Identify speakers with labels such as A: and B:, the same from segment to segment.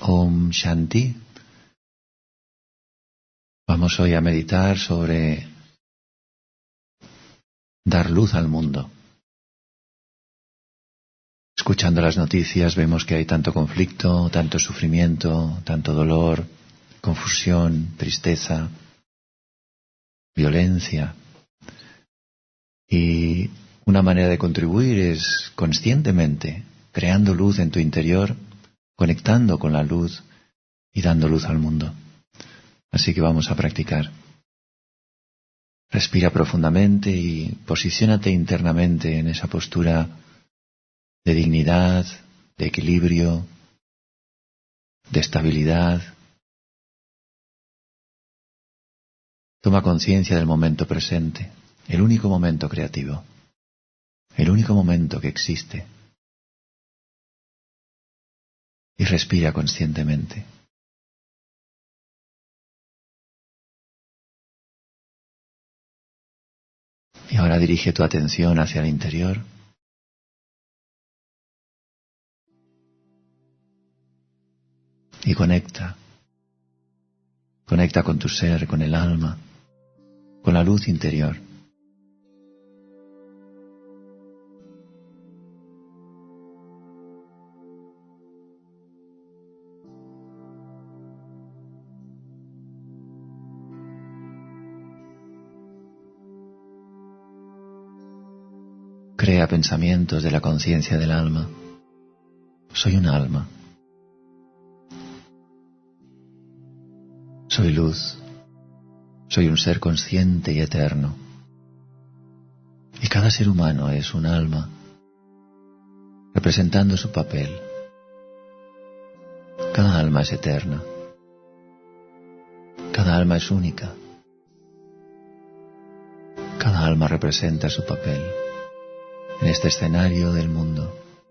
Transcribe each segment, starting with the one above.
A: Om Shanti. Vamos hoy a meditar sobre dar luz al mundo. Escuchando las noticias vemos que hay tanto conflicto, tanto sufrimiento, tanto dolor, confusión, tristeza, violencia. Y una manera de contribuir es conscientemente, creando luz en tu interior, conectando con la luz y dando luz al mundo. Así que vamos a practicar. Respira profundamente y posiciónate internamente en esa postura de dignidad, de equilibrio, de estabilidad. Toma conciencia del momento presente, el único momento creativo, el único momento que existe. Y respira conscientemente. Y ahora dirige tu atención hacia el interior. Y conecta. Conecta con tu ser, con el alma, con la luz interior. Crea pensamientos de la conciencia del alma. Soy un alma. Soy luz. Soy un ser consciente y eterno. Y cada ser humano es un alma, representando su papel. Cada alma es eterna. Cada alma es única. Cada alma representa su papel en este escenario del mundo.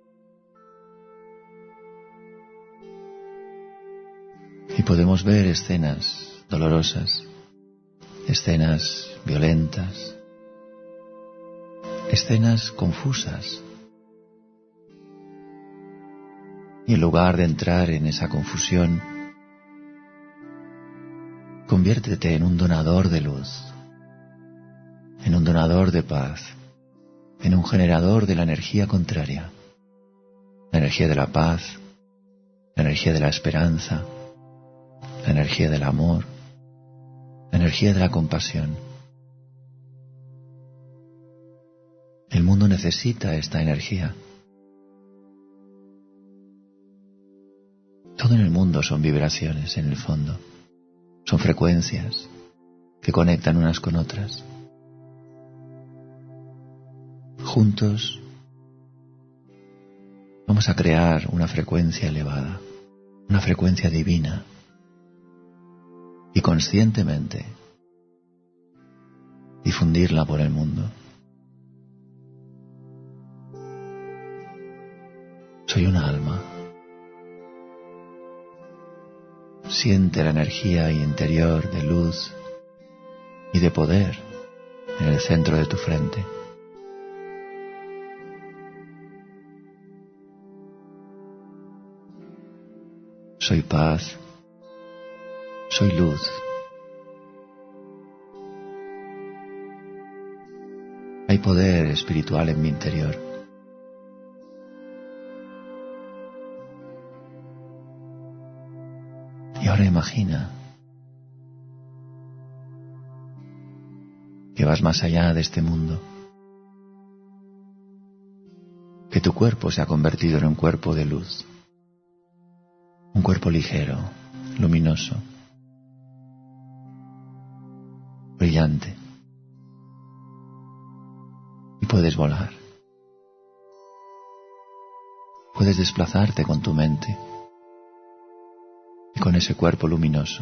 A: Y podemos ver escenas dolorosas, escenas violentas, escenas confusas. Y en lugar de entrar en esa confusión, conviértete en un donador de luz, en un donador de paz, en un generador de la energía contraria, la energía de la paz, la energía de la esperanza, la energía del amor, la energía de la compasión. El mundo necesita esta energía. Todo en el mundo son vibraciones en el fondo, son frecuencias que conectan unas con otras. Juntos vamos a crear una frecuencia elevada, una frecuencia divina, y conscientemente difundirla por el mundo. Soy una alma. Siente la energía interior de luz y de poder en el centro de tu frente. Soy paz, soy luz. Hay poder espiritual en mi interior. Y ahora imagina que vas más allá de este mundo, que tu cuerpo se ha convertido en un cuerpo de luz, un cuerpo ligero, luminoso, brillante, y puedes volar, puedes desplazarte con tu mente y con ese cuerpo luminoso.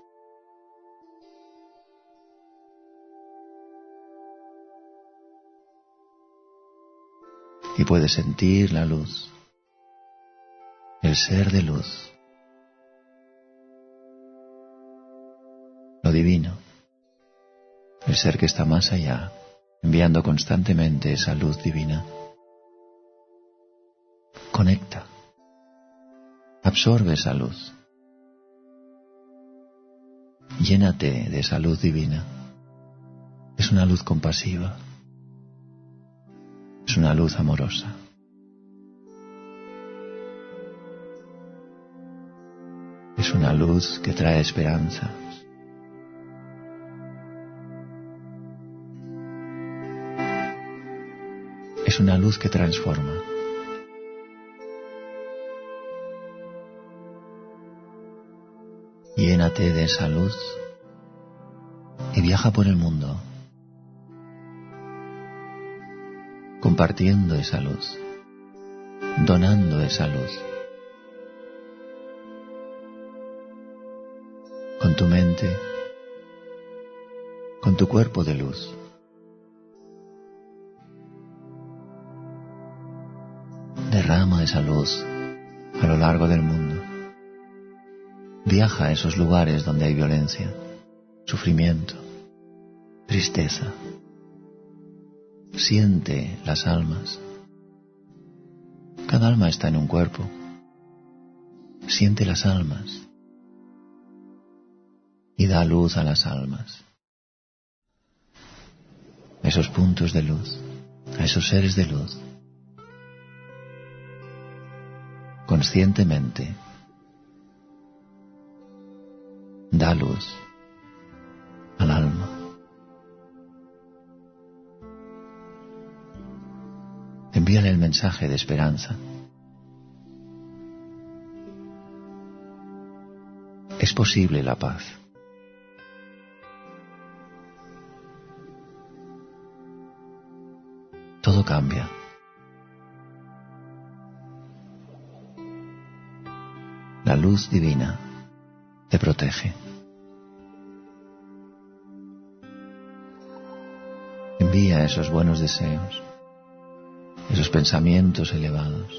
A: Y puedes sentir la luz, el ser de luz, lo divino, el ser que está más allá, enviando constantemente esa luz divina. Conecta, absorbe esa luz Llénate de esa luz divina. Es una luz compasiva. Es una luz amorosa. Es una luz que trae esperanza. Es una luz que transforma. Llénate de esa luz y viaja por el mundo, compartiendo esa luz, donando esa luz, con tu mente, con tu cuerpo de luz. Derrama esa luz a lo largo del mundo. Viaja a esos lugares donde hay violencia, sufrimiento, tristeza. Siente las almas. Cada alma está en un cuerpo. Siente las almas y da luz a las almas, a esos puntos de luz, a esos seres de luz. Conscientemente, da luz al alma. Envíale el mensaje de esperanza. Es posible la paz. Todo cambia. La luz divina te protege. Envía esos buenos deseos, esos pensamientos elevados.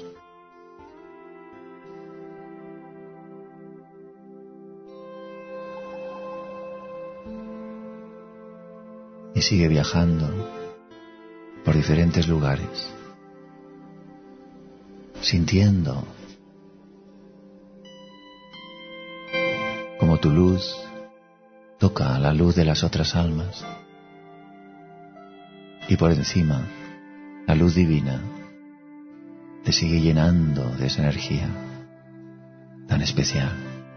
A: Y sigue viajando por diferentes lugares, sintiendo como tu luz toca la luz de las otras almas y por encima la luz divina te sigue llenando de esa energía tan especial.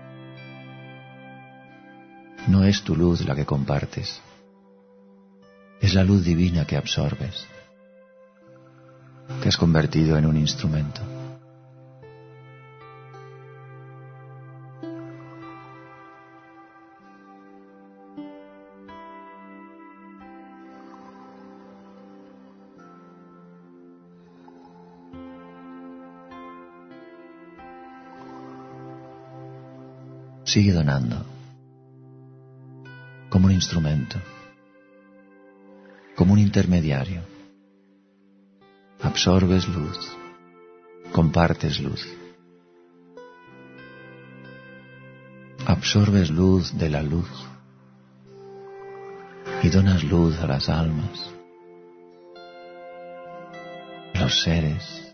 A: No es tu luz la que compartes, es la luz divina que absorbes, que has convertido en un instrumento. Sigue donando, como un instrumento, como un intermediario. Absorbes luz, compartes luz. Absorbes luz de la luz y donas luz a las almas, los seres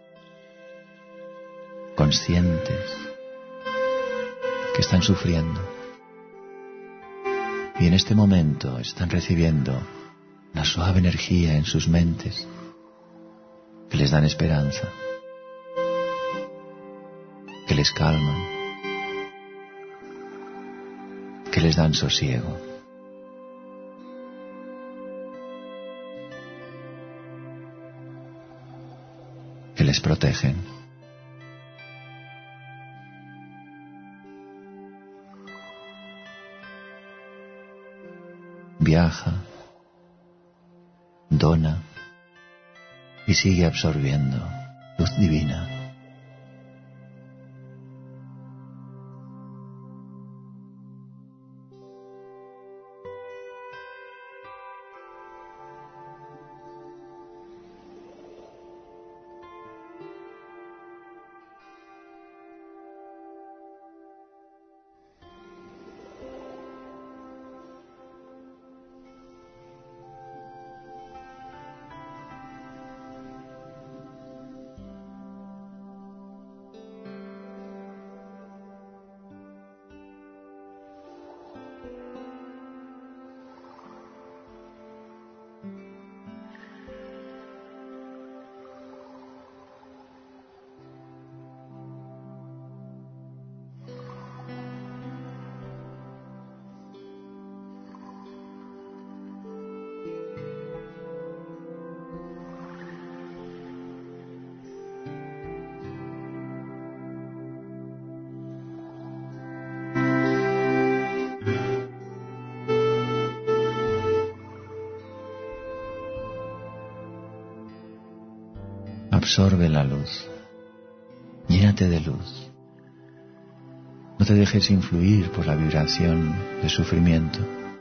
A: conscientes que están sufriendo y en este momento están recibiendo la suave energía en sus mentes que les dan esperanza, que les calman, que les dan sosiego. Que les protegen. Viaja, dona y sigue absorbiendo luz divina. Absorbe la luz. Llénate de luz. No te dejes influir por la vibración de sufrimiento,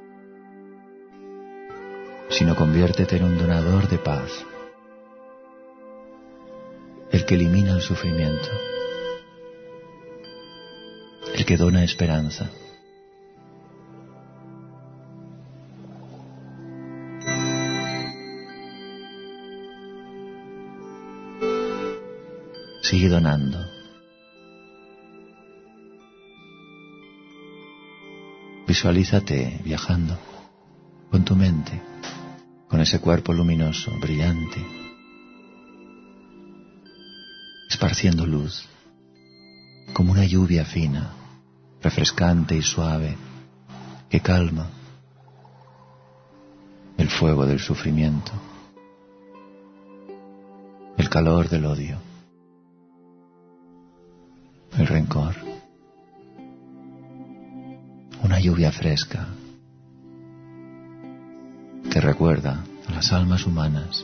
A: sino conviértete en un donador de paz, el que elimina el sufrimiento, el que dona esperanza. Sigue donando. Visualízate viajando con tu mente, con ese cuerpo luminoso, brillante, esparciendo luz, como una lluvia fina, refrescante y suave, que calma el fuego del sufrimiento, el calor del odio, el rencor. Una lluvia fresca que recuerda a las almas humanas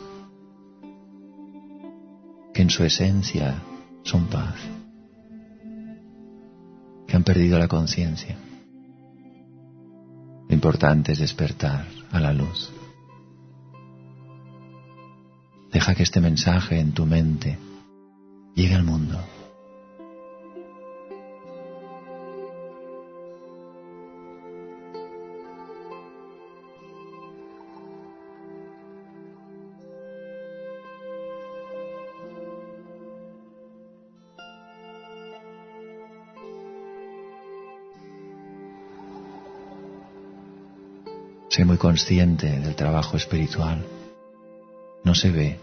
A: que en su esencia son paz, que han perdido la conciencia. Lo importante es despertar a la luz. Deja que este mensaje en tu mente llegue al mundo. Sé muy consciente del trabajo espiritual. No se ve,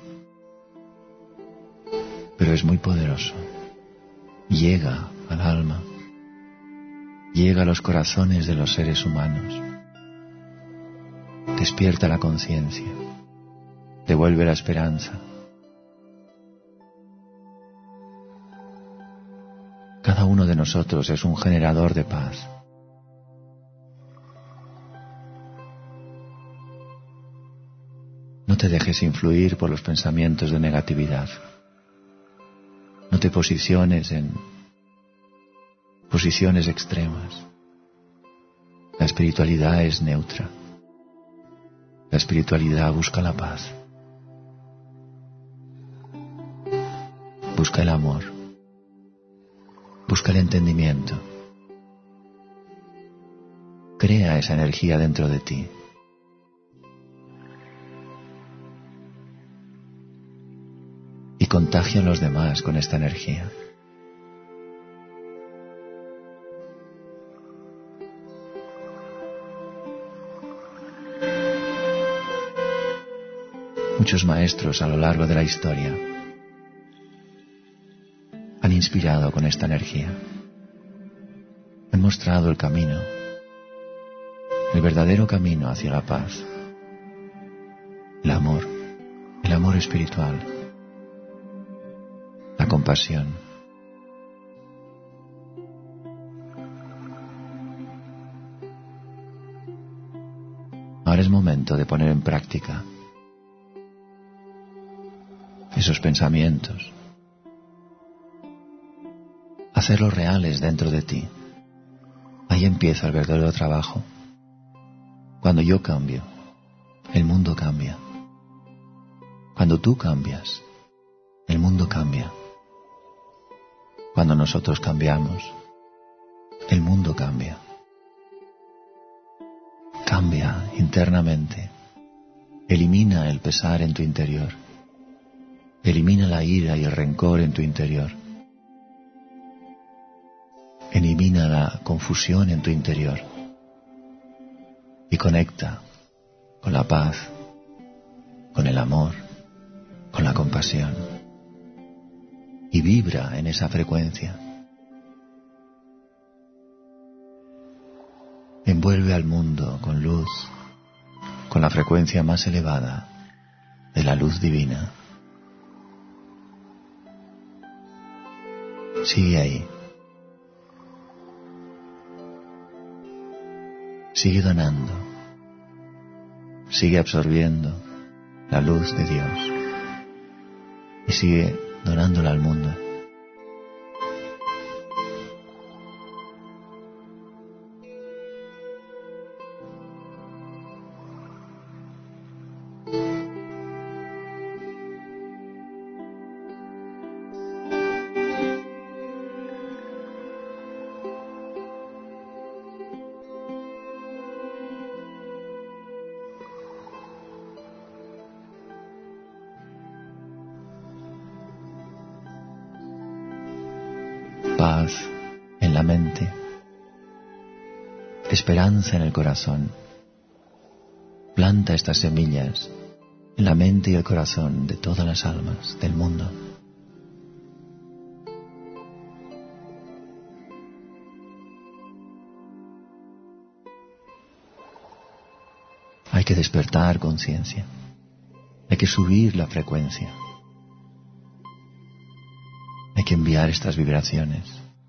A: pero es muy poderoso. Llega al alma, llega a los corazones de los seres humanos. Despierta la conciencia, devuelve la esperanza. Cada uno de nosotros es un generador de paz. No te dejes influir por los pensamientos de negatividad. No te posiciones en posiciones extremas. La espiritualidad es neutra. La espiritualidad busca la paz. Busca el amor. Busca el entendimiento. Crea esa energía dentro de ti. Y contagia a los demás con esta energía. Muchos maestros a lo largo de la historia han inspirado con esta energía. Han mostrado el camino, el verdadero camino hacia la paz, el amor espiritual, la compasión. Ahora es momento de poner en práctica esos pensamientos, hacerlos reales dentro de ti. Ahí empieza el verdadero trabajo. Cuando yo cambio, el mundo cambia. Cuando tú cambias, el mundo cambia. Cuando nosotros cambiamos, el mundo cambia. Cambia internamente. Elimina el pesar en tu interior. Elimina la ira y el rencor en tu interior. Elimina la confusión en tu interior. Y conecta con la paz, con el amor, con la compasión. Y vibra en esa frecuencia. Envuelve al mundo con luz, con la frecuencia más elevada de la luz divina. Sigue ahí. Sigue donando. Sigue absorbiendo la luz de Dios. Y sigue donándola al mundo. Paz en la mente, esperanza en el corazón. Planta estas semillas en la mente y el corazón de todas las almas del mundo. Hay que despertar conciencia, hay que subir la frecuencia. Hay que enviar estas vibraciones.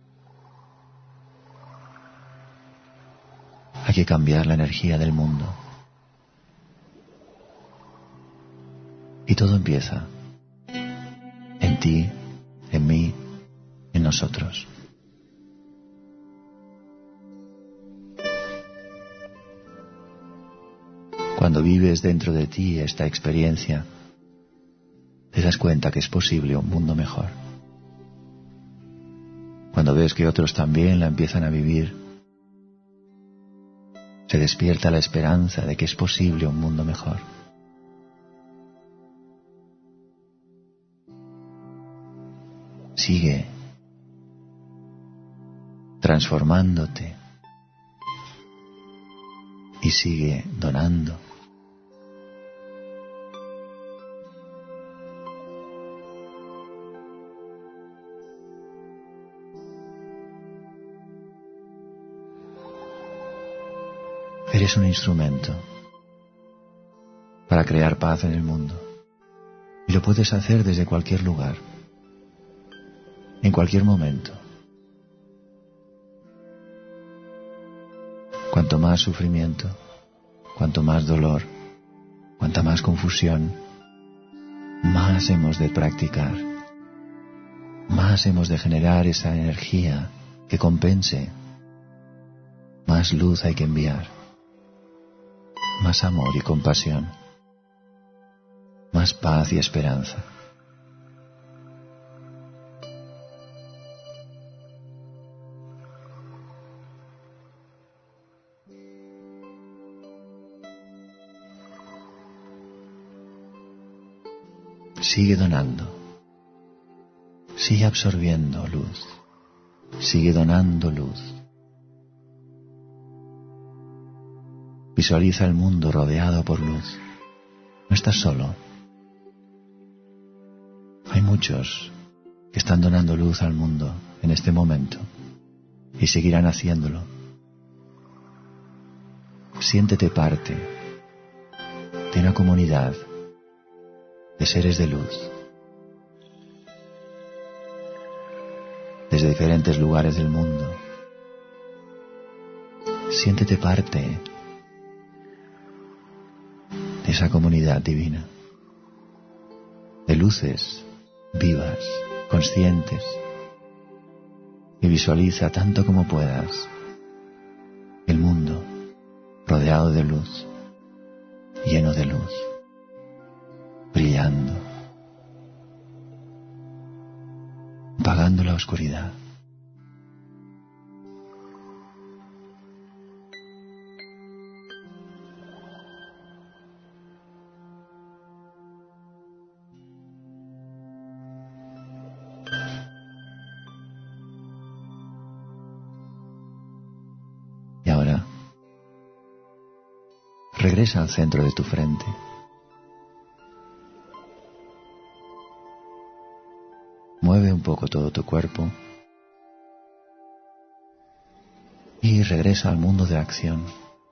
A: Hay que cambiar la energía del mundo. Y todo empieza en ti, en mí, en nosotros. Cuando vives dentro de ti esta experiencia, te das cuenta que es posible un mundo mejor. Cuando ves que otros también la empiezan a vivir, se despierta la esperanza de que es posible un mundo mejor. Sigue transformándote y sigue donando. Eres un instrumento para crear paz en el mundo. Y lo puedes hacer desde cualquier lugar, en cualquier momento. Cuanto más sufrimiento, cuanto más dolor, cuanta más confusión, más hemos de practicar, más hemos de generar esa energía que compense, más luz hay que enviar. Más amor y compasión, más paz y esperanza. Sigue donando, sigue absorbiendo luz, sigue donando luz. Visualiza el mundo rodeado por luz. No estás solo. Hay muchos que están donando luz al mundo en este momento y seguirán haciéndolo. Siéntete parte de una comunidad de seres de luz desde diferentes lugares del mundo. Siéntete parte de esa comunidad divina, de luces vivas, conscientes, y visualiza tanto como puedas el mundo rodeado de luz, lleno de luz, brillando, apagando la oscuridad. Y ahora, regresa al centro de tu frente. Mueve un poco todo tu cuerpo y regresa al mundo de acción.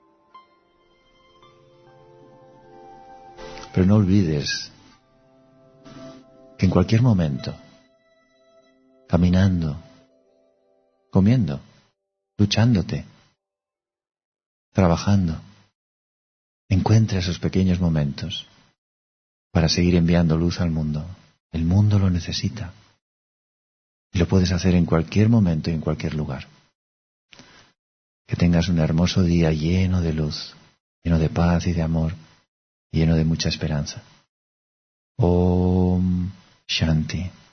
A: Pero no olvides que en cualquier momento, caminando, comiendo, duchándote, trabajando, encuentra esos pequeños momentos para seguir enviando luz al mundo, El mundo lo necesita. Y lo puedes hacer en cualquier momento y en cualquier lugar. Que tengas un hermoso día lleno de luz, lleno de paz y de amor, lleno de mucha esperanza. Om Shanti.